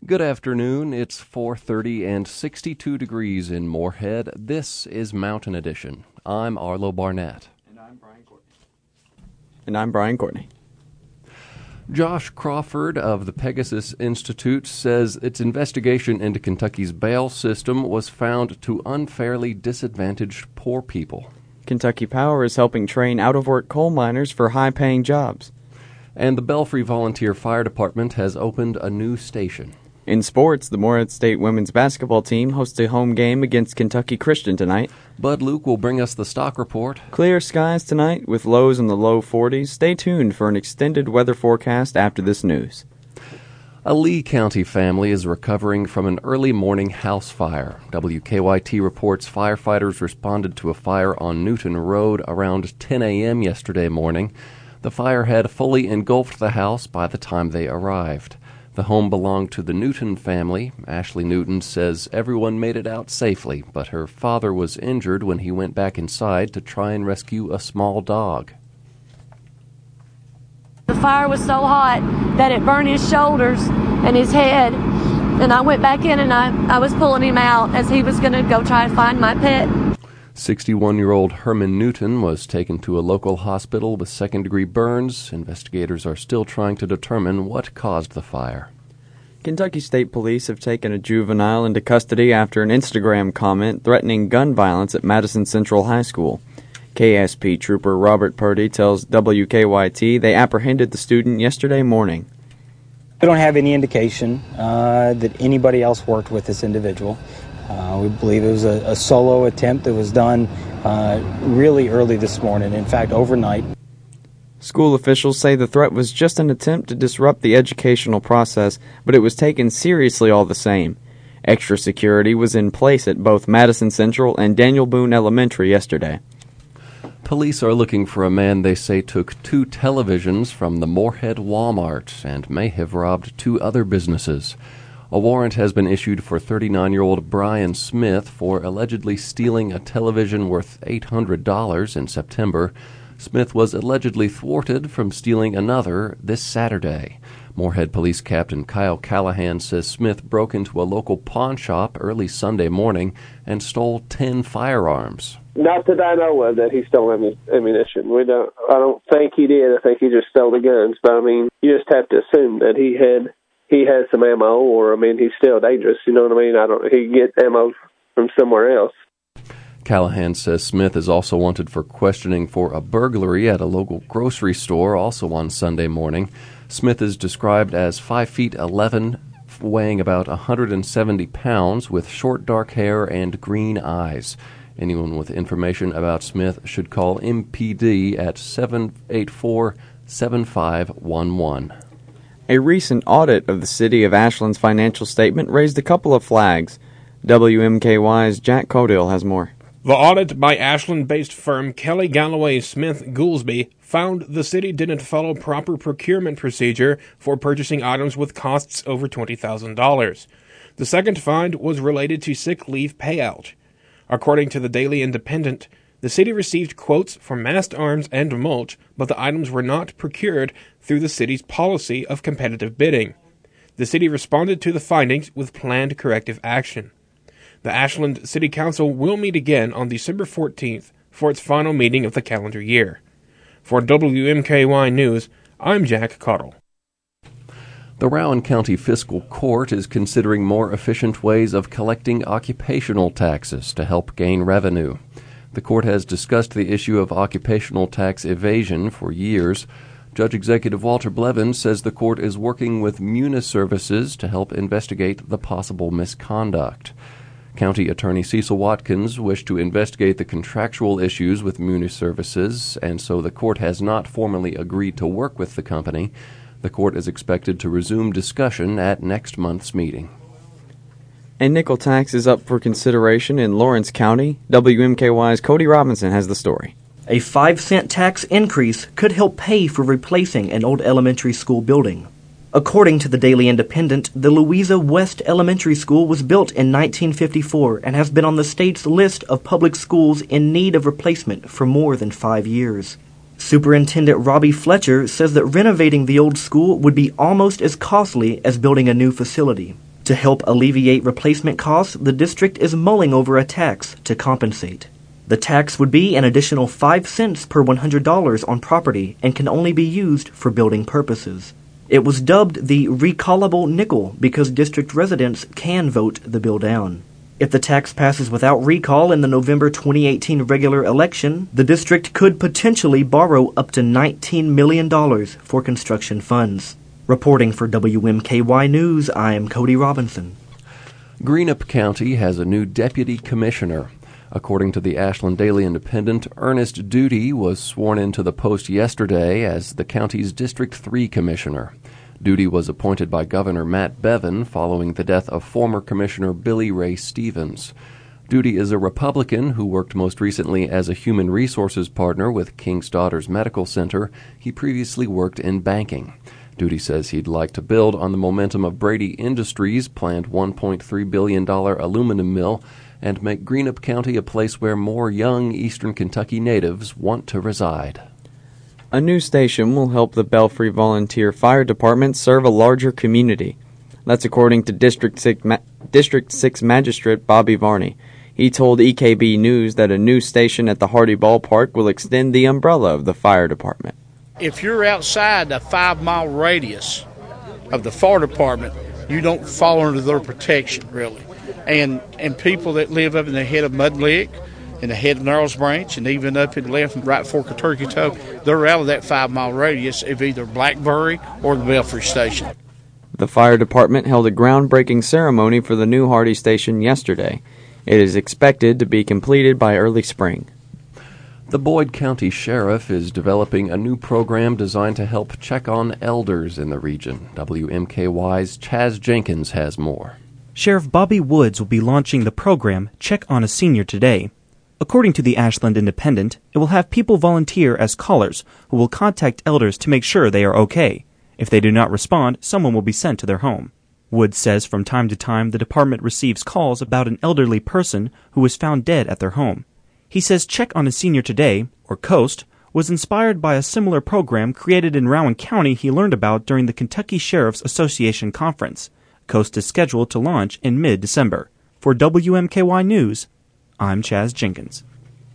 Good afternoon. It's 4:30 and 62 degrees in Moorhead. This is Mountain Edition. I'm Arlo Barnett. And I'm Brian Courtney. Josh Crawford of the Pegasus Institute says its investigation into Kentucky's bail system was found to unfairly disadvantage poor people. Kentucky Power is helping train out-of-work coal miners for high-paying jobs. And the Belfry Volunteer Fire Department has opened a new station. In sports, the Moorhead State women's basketball team hosts a home game against Kentucky Christian tonight. Bud Luke will bring us the stock report. Clear skies tonight with lows in the low 40s. Stay tuned for an extended weather forecast after this news. A Lee County family is recovering from an early morning house fire. WKYT reports firefighters responded to a fire on Newton Road around 10 a.m. yesterday morning. The fire had fully engulfed the house by the time they arrived. The home belonged to the Newton family. Ashley Newton says everyone made it out safely, but her father was injured when he went back inside to try and rescue a small dog. The fire was so hot that it burned his shoulders and his head, and I went back in and I was pulling him out as he was going to go try and find my pet. 61-year-old Herman Newton was taken to a local hospital with second-degree burns. Investigators are still trying to determine what caused the fire. Kentucky State Police have taken a juvenile into custody after an Instagram comment threatening gun violence at Madison Central High School. KSP Trooper Robert Purdy tells WKYT they apprehended the student yesterday morning. We don't have any indication that anybody else worked with this individual. We believe it was a solo attempt that was done really early this morning, in fact, overnight. School officials say the threat was just an attempt to disrupt the educational process, but it was taken seriously all the same. Extra security was in place at both Madison Central and Daniel Boone Elementary yesterday. Police are looking for a man they say took 2 televisions from the Moorhead Walmart and may have robbed 2 other businesses. A warrant has been issued for 39-year-old Brian Smith for allegedly stealing a television worth $800 in September. Smith was allegedly thwarted from stealing another this Saturday. Moorhead Police Captain Kyle Callahan says Smith broke into a local pawn shop early Sunday morning and stole 10 firearms. Not that I know of that he stole ammunition. I don't think he did. I think he just stole the guns. But, you just have to assume that he had some ammo, or, he's still dangerous, you know what I mean? He can get ammo from somewhere else. Callahan says Smith is also wanted for questioning for a burglary at a local grocery store, also on Sunday morning. Smith is described as 5'11", weighing about 170 pounds, with short dark hair and green eyes. Anyone with information about Smith should call MPD at 784-7511. A recent audit of the city of Ashland's financial statement raised a couple of flags. WMKY's Jack Codill has more. The audit by Ashland-based firm Kelly Galloway Smith Goolsby found the city didn't follow proper procurement procedure for purchasing items with costs over $20,000. The second find was related to sick leave payout. According to the Daily Independent, the city received quotes for mast arms and mulch, but the items were not procured through the city's policy of competitive bidding. The city responded to the findings with planned corrective action. The Ashland City Council will meet again on December 14th for its final meeting of the calendar year. For WMKY News, I'm Jack Cottle. The Rowan County Fiscal Court is considering more efficient ways of collecting occupational taxes to help gain revenue. The court has discussed the issue of occupational tax evasion for years. Judge Executive Walter Blevins says the court is working with Munis Services to help investigate the possible misconduct. County Attorney Cecil Watkins wished to investigate the contractual issues with Munis Services, and so the court has not formally agreed to work with the company. The court is expected to resume discussion at next month's meeting. A nickel tax is up for consideration in Lawrence County. WMKY's Cody Robinson has the story. A 5-cent tax increase could help pay for replacing an old elementary school building. According to the Daily Independent, the Louisa West Elementary School was built in 1954 and has been on the state's list of public schools in need of replacement for more than 5 years. Superintendent Robbie Fletcher says that renovating the old school would be almost as costly as building a new facility. To help alleviate replacement costs, the district is mulling over a tax to compensate. The tax would be an additional 5 cents per $100 on property and can only be used for building purposes. It was dubbed the recallable nickel because district residents can vote the bill down. If the tax passes without recall in the November 2018 regular election, the district could potentially borrow up to $19 million for construction funds. Reporting for WMKY News, I'm Cody Robinson. Greenup County has a new deputy commissioner. According to the Ashland Daily Independent, Ernest Duty was sworn into the post yesterday as the county's District 3 commissioner. Duty was appointed by Governor Matt Bevin following the death of former Commissioner Billy Ray Stevens. Duty is a Republican who worked most recently as a human resources partner with King's Daughters Medical Center. He previously worked in banking. Duty says he'd like to build on the momentum of Brady Industries' planned $1.3 billion aluminum mill and make Greenup County a place where more young Eastern Kentucky natives want to reside. A new station will help the Belfry Volunteer Fire Department serve a larger community. That's according to District 6 Magistrate Bobby Varney. He told EKB News that a new station at the Hardy Ballpark will extend the umbrella of the fire department. If you're outside the 5-mile radius of the fire department, you don't fall under their protection, really. And people that live up in the head of Mud Lick, in the head of Narrows Branch, and even up in the left and right fork of Turkey Toe, they're out of that 5-mile radius of either Blackberry or the Belfry station. The fire department held a groundbreaking ceremony for the new Hardy station yesterday. It is expected to be completed by early spring. The Boyd County Sheriff is developing a new program designed to help check on elders in the region. WMKY's Chaz Jenkins has more. Sheriff Bobby Woods will be launching the program Check on a Senior today. According to the Ashland Independent, it will have people volunteer as callers who will contact elders to make sure they are okay. If they do not respond, someone will be sent to their home. Woods says from time to time the department receives calls about an elderly person who was found dead at their home. He says Check on a Senior Today, or COAST, was inspired by a similar program created in Rowan County he learned about during the Kentucky Sheriff's Association Conference. COAST is scheduled to launch in mid-December. For WMKY News, I'm Chaz Jenkins.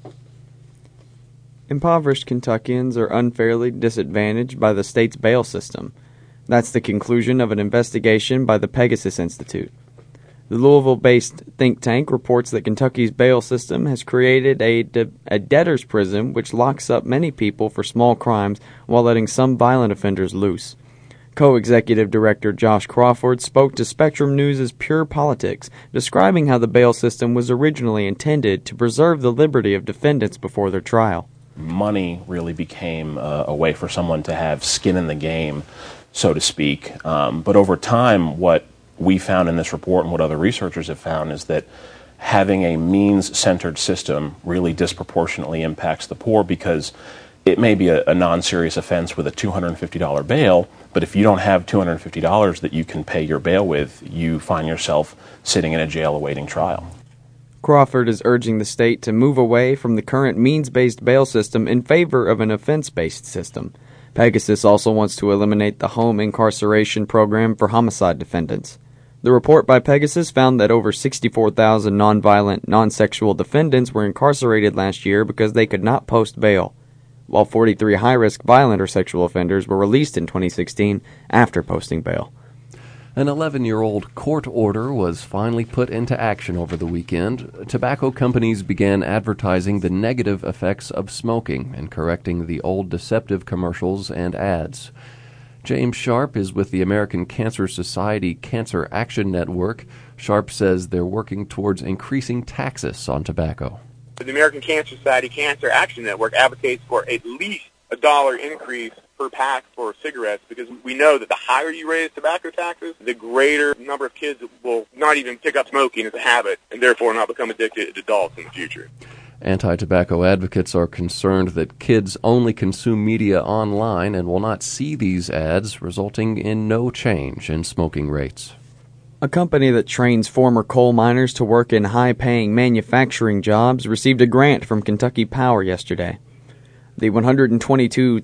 Impoverished Kentuckians are unfairly disadvantaged by the state's bail system. That's the conclusion of an investigation by the Pegasus Institute. The Louisville-based think tank reports that Kentucky's bail system has created a debtor's prison which locks up many people for small crimes while letting some violent offenders loose. Co-executive director Josh Crawford spoke to Spectrum News' Pure Politics, describing how the bail system was originally intended to preserve the liberty of defendants before their trial. Money really became a way for someone to have skin in the game, so to speak. But over time, what we found in this report and what other researchers have found is that having a means-centered system really disproportionately impacts the poor because it may be a non-serious offense with a $250 bail, but if you don't have $250 that you can pay your bail with, you find yourself sitting in a jail awaiting trial. Crawford is urging the state to move away from the current means-based bail system in favor of an offense-based system. Pegasus also wants to eliminate the home incarceration program for homicide defendants. The report by Pegasus found that over 64,000 nonviolent, non-sexual defendants were incarcerated last year because they could not post bail, while 43 high-risk violent or sexual offenders were released in 2016 after posting bail. An 11-year-old court order was finally put into action over the weekend. Tobacco companies began advertising the negative effects of smoking and correcting the old deceptive commercials and ads. James Sharp is with the American Cancer Society Cancer Action Network. Sharp says they're working towards increasing taxes on tobacco. The American Cancer Society Cancer Action Network advocates for at least $1 increase per pack for cigarettes because we know that the higher you raise tobacco taxes, the greater number of kids will not even pick up smoking as a habit and therefore not become addicted as adults in the future. Anti-tobacco advocates are concerned that kids only consume media online and will not see these ads, resulting in no change in smoking rates. A company that trains former coal miners to work in high-paying manufacturing jobs received a grant from Kentucky Power yesterday. The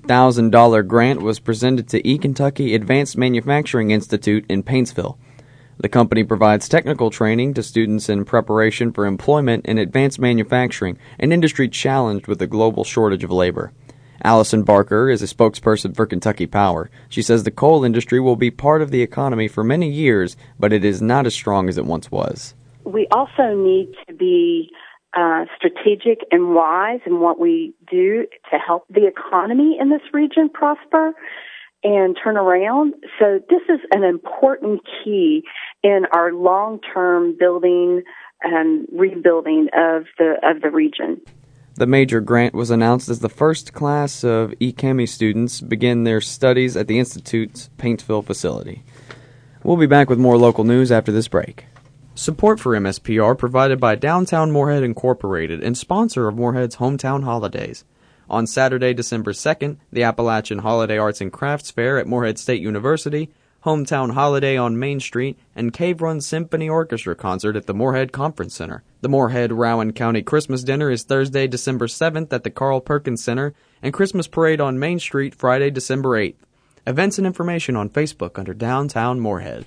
$122,000 grant was presented to eKentucky Advanced Manufacturing Institute in Paintsville. The company provides technical training to students in preparation for employment in advanced manufacturing, an industry challenged with a global shortage of labor. Allison Barker is a spokesperson for Kentucky Power. She says the coal industry will be part of the economy for many years, but it is not as strong as it once was. We also need to be strategic and wise in what we do to help the economy in this region prosper and turn around. So this is an important key in our long-term building and rebuilding of the region. The major grant was announced as the first class of eChemy students begin their studies at the Institute's Paintsville facility. We'll be back with more local news after this break. Support for MSPR provided by Downtown Morehead Incorporated and sponsor of Morehead's Hometown Holidays. On Saturday, December 2nd, the Appalachian Holiday Arts and Crafts Fair at Morehead State University, Hometown Holiday on Main Street, and Cave Run Symphony Orchestra concert at the Morehead Conference Center. The Morehead-Rowan County Christmas Dinner is Thursday, December 7th at the Carl Perkins Center, and Christmas Parade on Main Street Friday, December 8th. Events and information on Facebook under Downtown Morehead.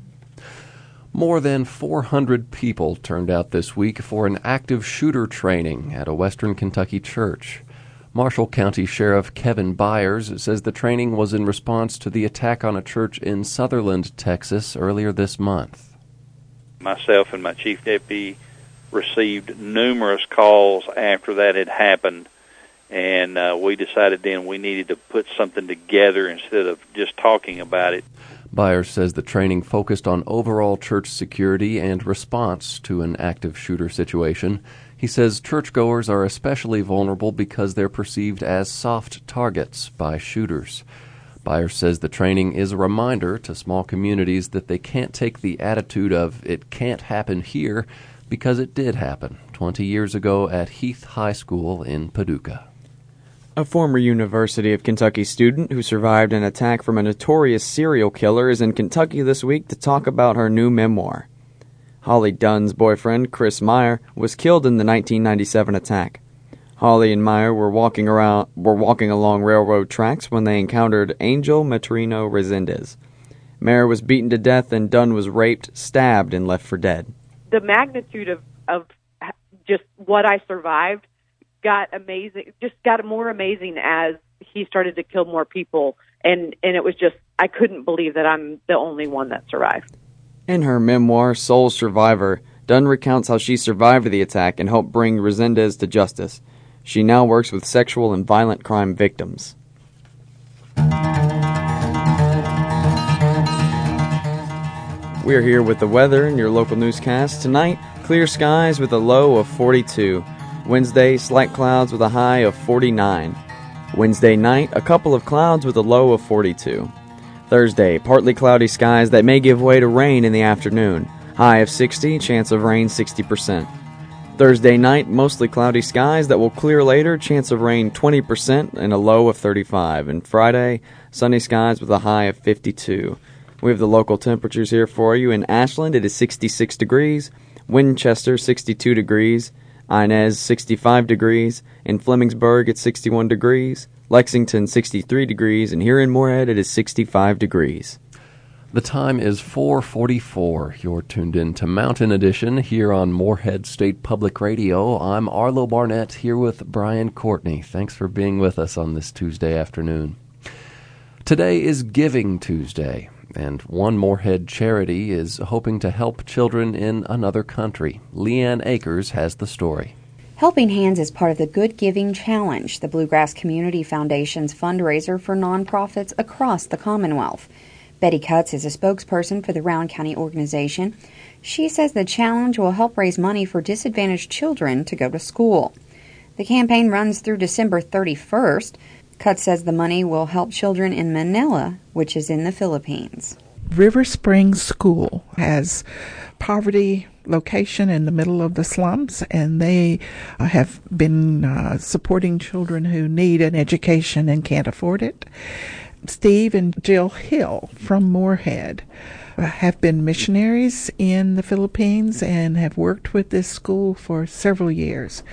More than 400 people turned out this week for an active shooter training at a Western Kentucky church. Marshall County Sheriff Kevin Byers says the training was in response to the attack on a church in Sutherland, Texas, earlier this month. Myself and my chief deputy received numerous calls after that had happened, and we decided then we needed to put something together instead of just talking about it. Byers says the training focused on overall church security and response to an active shooter situation. He says churchgoers are especially vulnerable because they're perceived as soft targets by shooters. Byers says the training is a reminder to small communities that they can't take the attitude of "it can't happen here" because it did happen 20 years ago at Heath High School in Paducah. A former University of Kentucky student who survived an attack from a notorious serial killer is in Kentucky this week to talk about her new memoir. Holly Dunn's boyfriend, Chris Meyer, was killed in the 1997 attack. Holly and Meyer were walking along railroad tracks when they encountered Angel Matrino Resendez. Meyer was beaten to death and Dunn was raped, stabbed, and left for dead. The magnitude of just what I survived got more amazing as he started to kill more people, and it was just, I couldn't believe that I'm the only one that survived. In her memoir, Soul Survivor, Dunn recounts how she survived the attack and helped bring Resendez to justice. She now works with sexual and violent crime victims. We're here with the weather in your local newscast. Tonight, clear skies with a low of 42. Wednesday, slight clouds with a high of 49. Wednesday night, a couple of clouds with a low of 42. Thursday, partly cloudy skies that may give way to rain in the afternoon. High of 60, chance of rain 60%. Thursday night, mostly cloudy skies that will clear later, chance of rain 20% and a low of 35. And Friday, sunny skies with a high of 52. We have the local temperatures here for you. In Ashland, it is 66 degrees. Winchester, 62 degrees. Inez, 65 degrees. In Flemingsburg, it's 61 degrees. Lexington, 63 degrees. And here in Morehead, it is 65 degrees. The time is 4:44. You're tuned in to Mountain Edition here on Morehead State Public Radio. I'm Arlo Barnett here with Brian Courtney. Thanks for being with us on this Tuesday afternoon. Today is Giving Tuesday, and one Morehead charity is hoping to help children in another country. Leanne Akers has the story. Helping Hands is part of the Good Giving Challenge, the Bluegrass Community Foundation's fundraiser for nonprofits across the Commonwealth. Betty Cutts is a spokesperson for the Rowan County organization. She says the challenge will help raise money for disadvantaged children to go to school. The campaign runs through December 31st. Cutts says the money will help children in Manila, which is in the Philippines. River Springs School has poverty location in the middle of the slums, and they have been supporting children who need an education and can't afford it. Steve and Jill Hill from Morehead have been missionaries in the Philippines and have worked with this school for several years.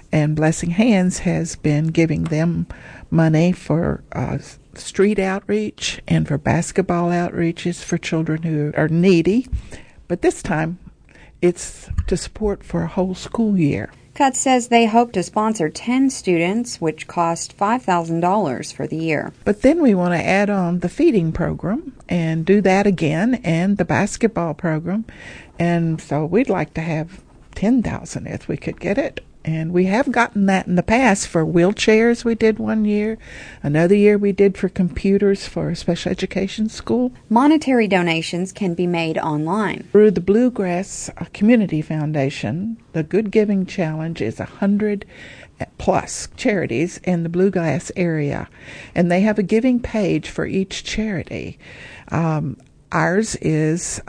And Blessing Hands has been giving them money for street outreach and for basketball outreaches for children who are needy. But this time, it's to support for a whole school year. Cutts says they hope to sponsor 10 students, which cost $5,000 for the year. But then we want to add on the feeding program and do that again, and the basketball program. And so we'd like to have $10,000 if we could get it. And we have gotten that in the past for wheelchairs. We did one year. Another year we did for computers for a special education school. Monetary donations can be made online. Through the Bluegrass Community Foundation, the Good Giving Challenge is 100 plus charities in the Bluegrass area. And they have a giving page for each charity. Ours is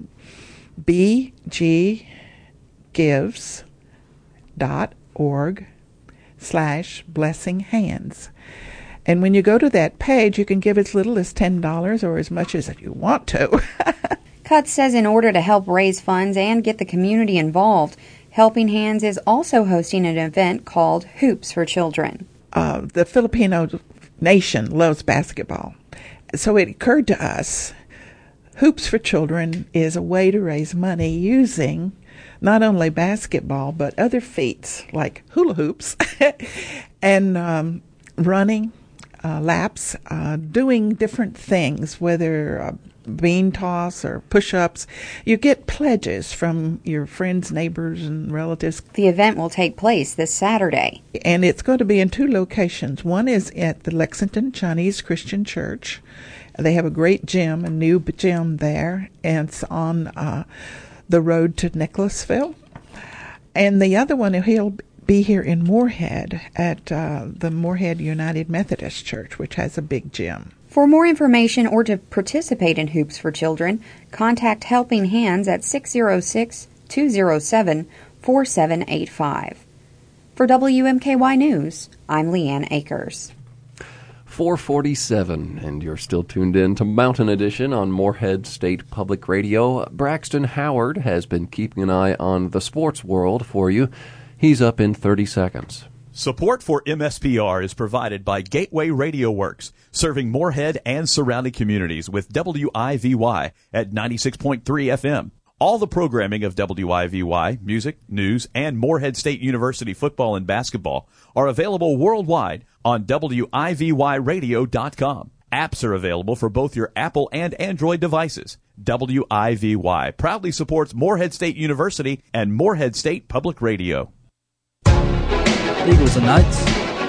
bggives.org/blessinghands. And when you go to that page, you can give as little as $10 or as much as you want to. Cutts says in order to help raise funds and get the community involved, Helping Hands is also hosting an event called Hoops for Children. The Filipino nation loves basketball. So it occurred to us, Hoops for Children is a way to raise money using not only basketball, but other feats like hula hoops and running, laps, doing different things, whether bean toss or push-ups. You get pledges from your friends, neighbors, and relatives. The event will take place this Saturday. And it's going to be in 2 locations. One is at the Lexington Chinese Christian Church. They have a great gym, a new gym there, and it's on the road to Nicholasville. And the other one, he'll be here in Moorhead at the Moorhead United Methodist Church, which has a big gym. For more information or to participate in Hoops for Children, contact Helping Hands at 606-207-4785. For WMKY News, I'm Leanne Akers. 4:47, and you're still tuned in to Mountain Edition on Moorhead State Public Radio. Braxton Howard has been keeping an eye on the sports world for you. He's up in 30 seconds. Support for MSPR is provided by Gateway Radio Works, serving Moorhead and surrounding communities with WIVY at 96.3 FM. All the programming of WIVY, music, news, and Moorhead State University football and basketball are available worldwide on WIVYradio.com. Apps are available for both your Apple and Android devices. WIVY proudly supports Moorhead State University and Moorhead State Public Radio. Eagles and Knights.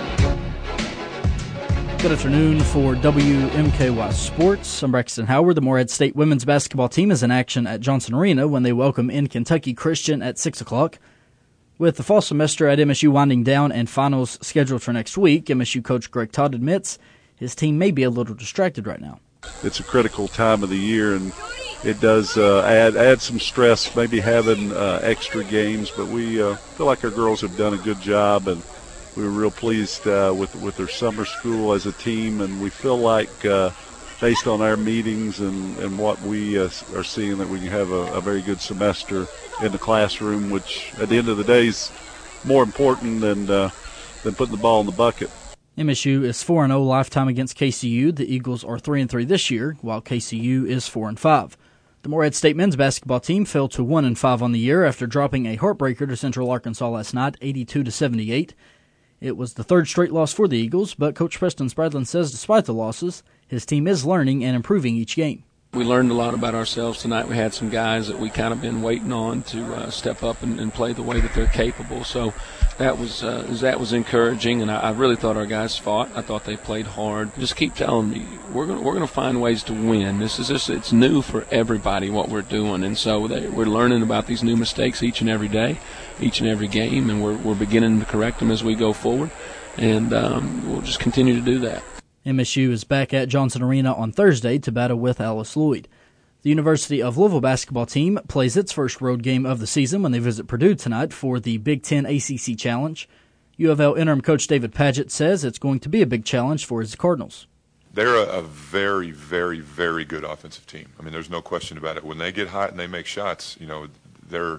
Good afternoon for WMKY Sports. I'm Braxton Howard. The Moorhead State women's basketball team is in action at Johnson Arena when they welcome in Kentucky Christian at 6 o'clock. With the fall semester at MSU winding down and finals scheduled for next week, MSU coach Greg Todd admits his team may be a little distracted right now. It's a critical time of the year, and it does add some stress, maybe having extra games, but we feel like our girls have done a good job, and we were real pleased with their summer school as a team, and we feel like based on our meetings and what we are seeing, that we can have a very good semester in the classroom, which at the end of the day is more important than putting the ball in the bucket. MSU is 4-0 lifetime against KCU. The Eagles are 3-3 this year, while KCU is 4-5. The Moorhead State men's basketball team fell to 1-5 on the year after dropping a heartbreaker to Central Arkansas last night, 82-78. It was the third straight loss for the Eagles, but Coach Preston Spradlin says despite the losses, his team is learning and improving each game. We learned a lot about ourselves tonight. We had some guys that we kind of been waiting on to step up and play the way that they're capable. So that was encouraging, and I really thought our guys fought. I thought they played hard. Just keep telling me we're going to find ways to win. This is just, it's new for everybody what we're doing, and so we're learning about these new mistakes each and every day, each and every game, and we're beginning to correct them as we go forward, and we'll just continue to do that. MSU is back at Johnson Arena on Thursday to battle with Alice Lloyd. The University of Louisville basketball team plays its first road game of the season when they visit Purdue tonight for the Big Ten ACC Challenge. U of L interim coach David Padgett says it's going to be a big challenge for his Cardinals. They're a very, very, very good offensive team. I mean, there's no question about it. When they get hot and they make shots, they're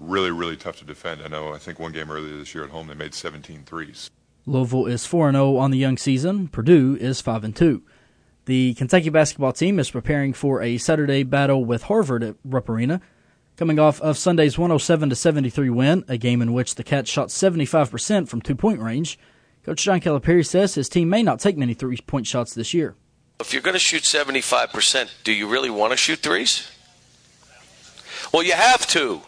really, really tough to defend. I think one game earlier this year at home they made 17 threes. Louisville is 4-0 on the young season. Purdue is 5-2. The Kentucky basketball team is preparing for a Saturday battle with Harvard at Rupp Arena. Coming off of Sunday's 107-73 win, a game in which the Cats shot 75% from two-point range, Coach John Calipari says his team may not take many three-point shots this year. If you're going to shoot 75%, do you really want to shoot threes? Well, you have to.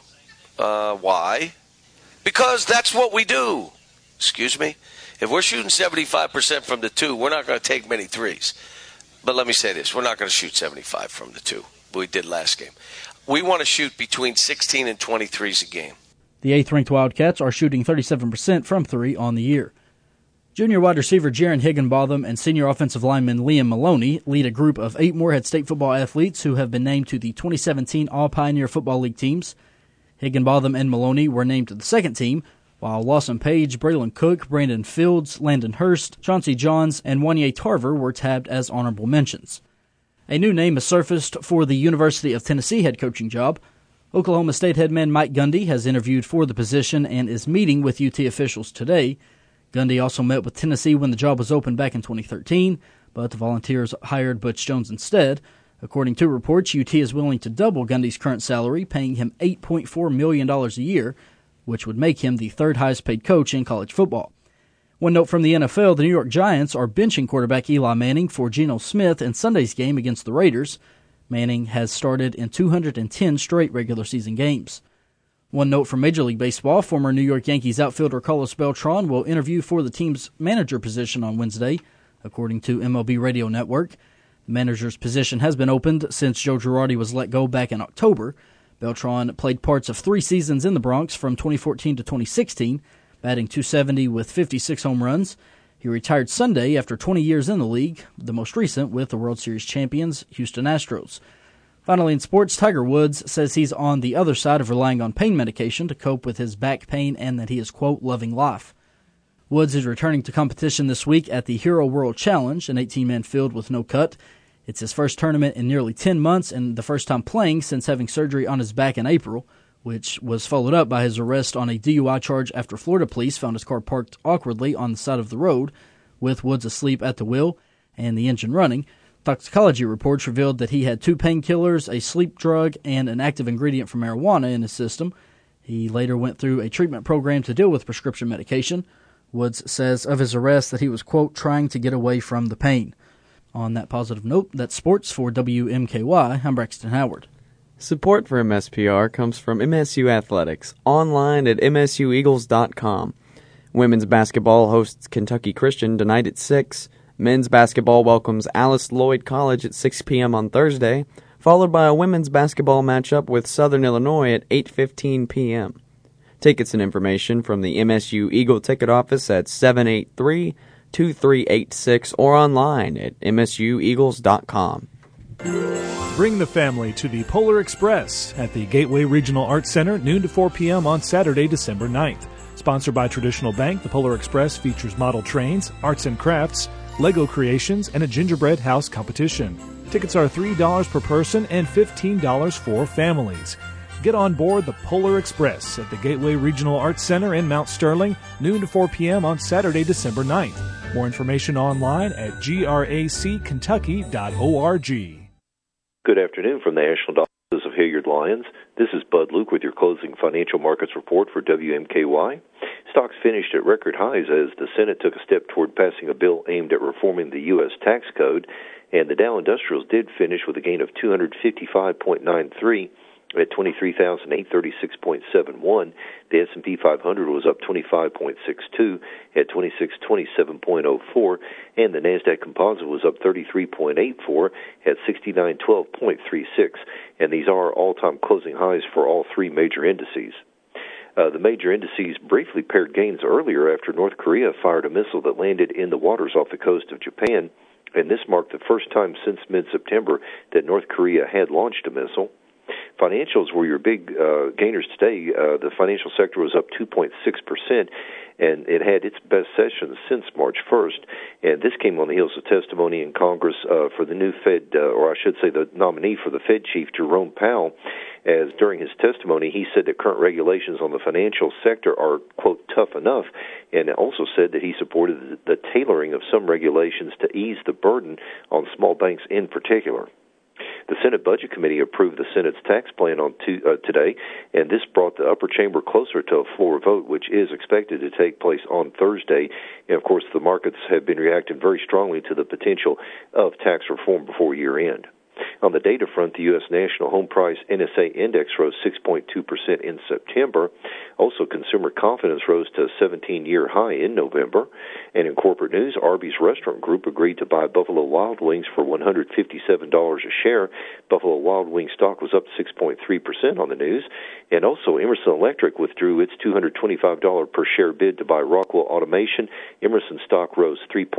Why? Because that's what we do. Excuse me? If we're shooting 75% from the two, we're not going to take many threes. But let me say this. We're not going to shoot 75 from the two. We did last game. We want to shoot between 16 and 20 threes a game. The 8th-ranked Wildcats are shooting 37% from three on the year. Junior wide receiver Jaron Higginbotham and senior offensive lineman Liam Maloney lead a group of 8 Morehead State football athletes who have been named to the 2017 All-Pioneer Football League teams. Higginbotham and Maloney were named to the second team, while Lawson Page, Braylon Cook, Brandon Fields, Landon Hurst, Chauncey Johns, and Wanye Tarver were tabbed as honorable mentions. A new name has surfaced for the University of Tennessee head coaching job. Oklahoma State head man Mike Gundy has interviewed for the position and is meeting with UT officials today. Gundy also met with Tennessee when the job was opened back in 2013, but the Volunteers hired Butch Jones instead. According to reports, UT is willing to double Gundy's current salary, paying him $8.4 million a year, which would make him the third highest paid coach in college football. One note from the NFL, the New York Giants are benching quarterback Eli Manning for Geno Smith in Sunday's game against the Raiders. Manning has started in 210 straight regular season games. One note from Major League Baseball, former New York Yankees outfielder Carlos Beltran will interview for the team's manager position on Wednesday, according to MLB Radio Network. The manager's position has been opened since Joe Girardi was let go back in October. Beltran played parts of 3 seasons in the Bronx from 2014 to 2016, batting .270 with 56 home runs. He retired Sunday after 20 years in the league, the most recent with the World Series champions Houston Astros. Finally in sports, Tiger Woods says he's on the other side of relying on pain medication to cope with his back pain and that he is, quote, loving life. Woods is returning to competition this week at the Hero World Challenge, an 18-man field with no cut. It's his first tournament in nearly 10 months and the first time playing since having surgery on his back in April, which was followed up by his arrest on a DUI charge after Florida police found his car parked awkwardly on the side of the road, with Woods asleep at the wheel and the engine running. Toxicology reports revealed that he had 2 painkillers, a sleep drug, and an active ingredient for marijuana in his system. He later went through a treatment program to deal with prescription medication. Woods says of his arrest that he was, quote, trying to get away from the pain. On that positive note, that's sports for WMKY. I'm Braxton Howard. Support for MSPR comes from MSU Athletics, online at msueagles.com. Women's basketball hosts Kentucky Christian tonight at 6. Men's basketball welcomes Alice Lloyd College at 6 p.m. on Thursday, followed by a women's basketball matchup with Southern Illinois at 8:15 p.m. Tickets and information from the MSU Eagle ticket office at 783-2386 or online at msueagles.com. Bring the family to the Polar Express at the Gateway Regional Arts Center, noon to 4 p.m. on Saturday, December 9th. Sponsored by Traditional Bank, the Polar Express features model trains, arts and crafts, Lego creations, and a gingerbread house competition. Tickets are $3 per person and $15 for families. Get on board the Polar Express at the Gateway Regional Arts Center in Mount Sterling, noon to 4 p.m. on Saturday, December 9th. More information online at grackentucky.org. Good afternoon from the National Office of Hilliard Lyons. This is Bud Luke with your closing financial markets report for WMKY. Stocks finished at record highs as the Senate took a step toward passing a bill aimed at reforming the U.S. tax code, and the Dow Industrials did finish with a gain of 255.93 at 23,836.71. The S&P 500 was up 25.62 at 2627.04, and the Nasdaq Composite was up 33.84 at 6912.36. And these are all-time closing highs for all 3 major indices. The major indices briefly paired gains earlier after North Korea fired a missile that landed in the waters off the coast of Japan, and this marked the first time since mid-September that North Korea had launched a missile. Financials were your big gainers today. The financial sector was up 2.6%, and it had its best session since March 1st. And this came on the heels of testimony in Congress for the new Fed, or I should say the nominee for the Fed chief, Jerome Powell. as during his testimony he said that current regulations on the financial sector are, quote, tough enough, and also said that he supported the tailoring of some regulations to ease the burden on small banks in particular. The Senate Budget Committee approved the Senate's tax plan on today, and this brought the upper chamber closer to a floor vote, which is expected to take place on Thursday. And, of course, the markets have been reacting very strongly to the potential of tax reform before year end. On the data front, the U.S. National Home Price NSA Index rose 6.2% in September. Also, consumer confidence rose to a 17-year high in November. And in corporate news, Arby's Restaurant Group agreed to buy Buffalo Wild Wings for $157 a share. Buffalo Wild Wings stock was up 6.3% on the news. And also, Emerson Electric withdrew its $225 per share bid to buy Rockwell Automation. Emerson stock rose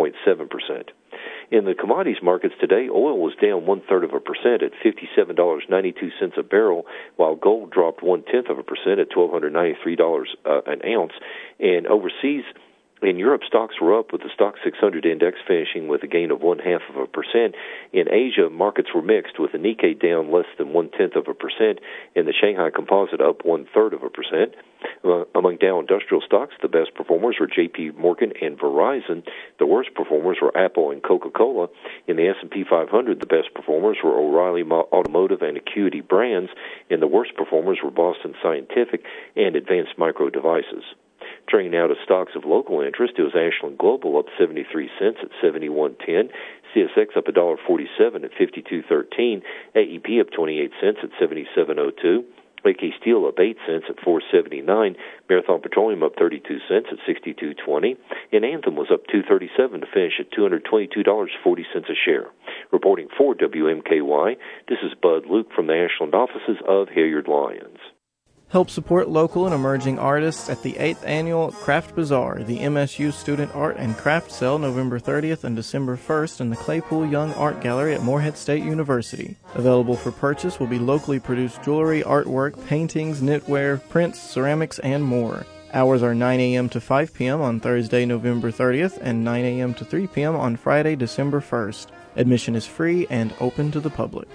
3.7%. In the commodities markets today, oil was down 0.33% at $57.92 a barrel, while gold dropped 0.1% at $1,293 an ounce. And overseas, in Europe, stocks were up, with the Stoxx 600 index finishing with a gain of 0.5%. In Asia, markets were mixed, with the Nikkei down less than 0.1%, and the Shanghai Composite up 0.33%. Among Dow Industrial stocks, the best performers were J.P. Morgan and Verizon. The worst performers were Apple and Coca-Cola. In the S&P 500, the best performers were O'Reilly Automotive and Acuity Brands, and the worst performers were Boston Scientific and Advanced Micro Devices. Turning now to stocks of local interest, it was Ashland Global up 73 cents at 71.10, CSX up $1.47 at 52.13, AEP up 28 cents at 77.02, AK Steel up 8 cents at 4.79, Marathon Petroleum up 32 cents at 62.20, and Anthem was up 2.37 to finish at $222.40 a share. Reporting for WMKY, this is Bud Luke from the Ashland offices of Hilliard Lyons. Help support local and emerging artists at the 8th Annual Craft Bazaar, the MSU Student Art and Craft Sale, November 30th and December 1st in the Claypool Young Art Gallery at Morehead State University. Available for purchase will be locally produced jewelry, artwork, paintings, knitwear, prints, ceramics, and more. Hours are 9 a.m. to 5 p.m. on Thursday, November 30th, and 9 a.m. to 3 p.m. on Friday, December 1st. Admission is free and open to the public.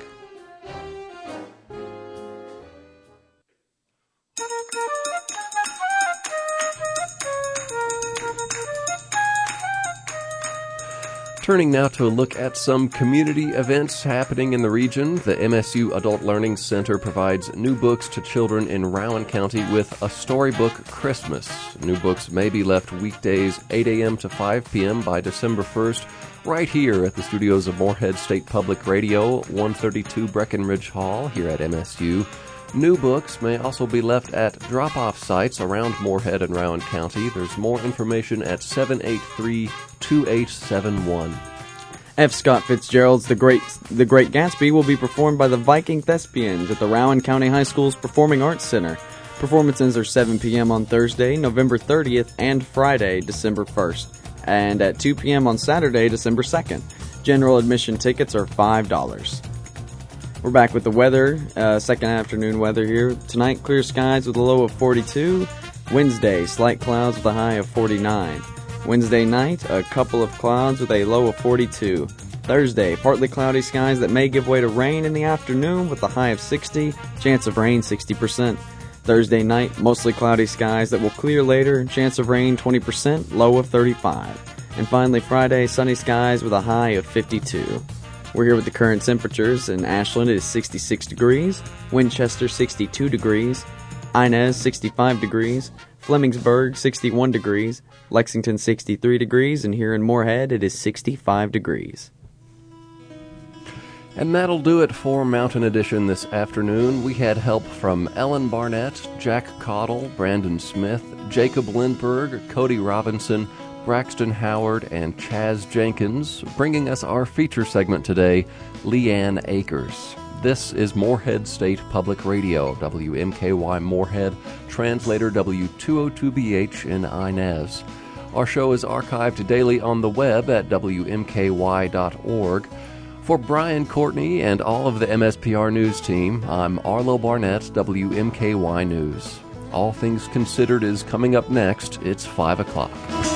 Turning now to a look at some community events happening in the region. The MSU Adult Learning Center provides new books to children in Rowan County with a Storybook Christmas. New books may be left weekdays 8 a.m. to 5 p.m. by December 1st, right here at the studios of Morehead State Public Radio, 132 Breckenridge Hall here at MSU. New books may also be left at drop-off sites around Morehead and Rowan County. There's more information at 783-2871. F. Scott Fitzgerald's The Great Gatsby will be performed by the Viking Thespians at the Rowan County High School's Performing Arts Center. Performances are 7 p.m. on Thursday, November 30th, and Friday, December 1st, and at 2 p.m. on Saturday, December 2nd. General admission tickets are $5. We're back with the weather, second afternoon weather here. Tonight, clear skies with a low of 42. Wednesday, slight clouds with a high of 49. Wednesday night, a couple of clouds with a low of 42. Thursday, partly cloudy skies that may give way to rain in the afternoon with a high of 60. Chance of rain, 60%. Thursday night, mostly cloudy skies that will clear later. Chance of rain, 20%, low of 35. And finally, Friday, sunny skies with a high of 52. We're here with the current temperatures. In Ashland, it is 66 degrees. Winchester, 62 degrees. Inez, 65 degrees. Flemingsburg, 61 degrees. Lexington, 63 degrees. And here in Morehead, it is 65 degrees. And that'll do it for Mountain Edition this afternoon. We had help from Ellen Barnett, Jack Caudill, Brandon Smith, Jacob Lindberg, Cody Robinson, Braxton Howard, and Chaz Jenkins. Bringing us our feature segment today, Leanne Akers. This is Morehead State Public Radio, WMKY Morehead, translator W202BH in Inez. Our show is archived daily on the web at WMKY.org. For Brian Courtney and all of the MSPR News team, I'm Arlo Barnett, WMKY News. All Things Considered is coming up next. It's 5 o'clock.